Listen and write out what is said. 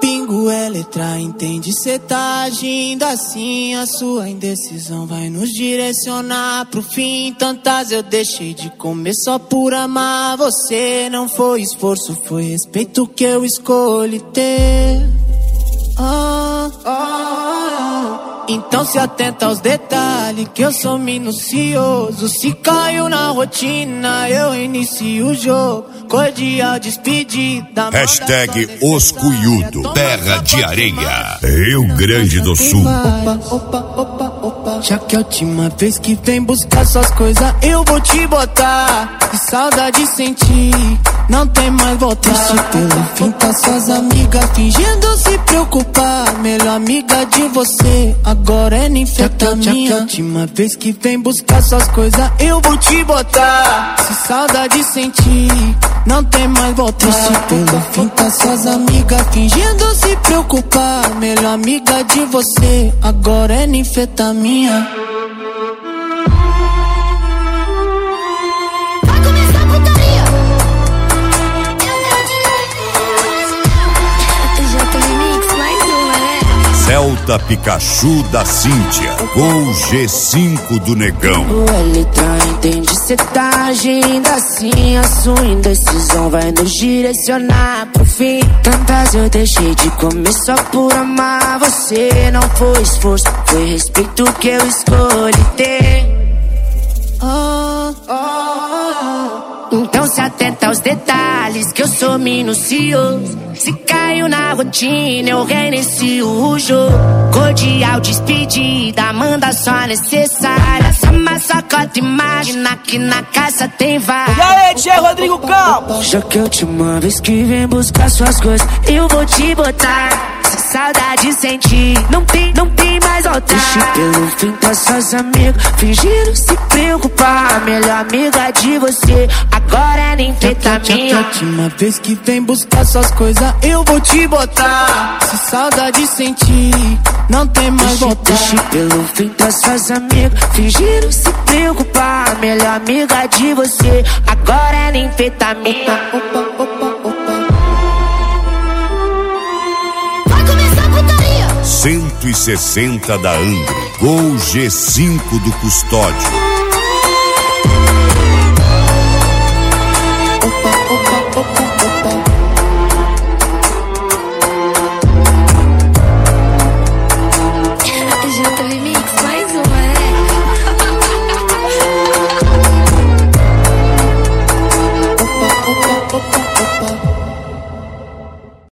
pingo é letra, entende? Cê tá agindo assim, a sua indecisão vai nos direcionar pro fim. Tantas eu deixei de comer só por amar você. Não foi esforço, foi respeito que eu escolhi ter. Então se atenta aos detalhes, que eu sou minucioso. Se caiu na rotina, eu inicio o jogo. Cordial despedida. Hashtag Oscuiudo, terra de areia, Rio Grande do Sul. Já que é a última vez que vem buscar suas coisas, eu vou te botar. Que saudade sentir, não tem mais volta. Triste pelo fim, tá suas amigas fingindo se preocupar. Melhor amiga de você, agora é ninfetamina. Já que é a última vez que vem buscar suas coisas, eu vou te botar. Se saudade sentir, não tem mais volta. Triste pelo fim, tá suas amigas fingindo se preocupar. Melhor amiga de você, agora é ninfetamina. Vai começar a putaria. JP Remix, mais uma, né? Celta Pikachu da Cíntia, Gol G5 do Negão. O letra, entende? Cê tá agindo assim, a sua indecisão vai nos direcionar pro fim. Tantas eu deixei de comer só por amar você. Não foi esforço, foi respeito que eu escolhi ter. Então se atenta aos detalhes, que eu sou minucioso. Se caiu na rotina, eu reinicio o jogo. Cordial despedida, manda só necessária. Sama, sacota e imagina que na casa tem várias. E aí, Tchê Rodrigo Campos? Já que é a última vez que vem buscar suas coisas, eu vou te botar. Se saudade sentir, não tem mais volta. Triste pelo fim, tá suas amigas fingindo se preocupar. Melhor amiga de você, agora é ninfetamina. A última vez que vem buscar suas coisas, eu vou te botar. Se saudade sentir, não tem mais volta. Triste pelo fim, tá suas amigas fingindo se preocupar. Melhor amiga de você, agora é ninfetamina. Vai começar a putaria. 160 da Angra, Gol G5 do Custódio.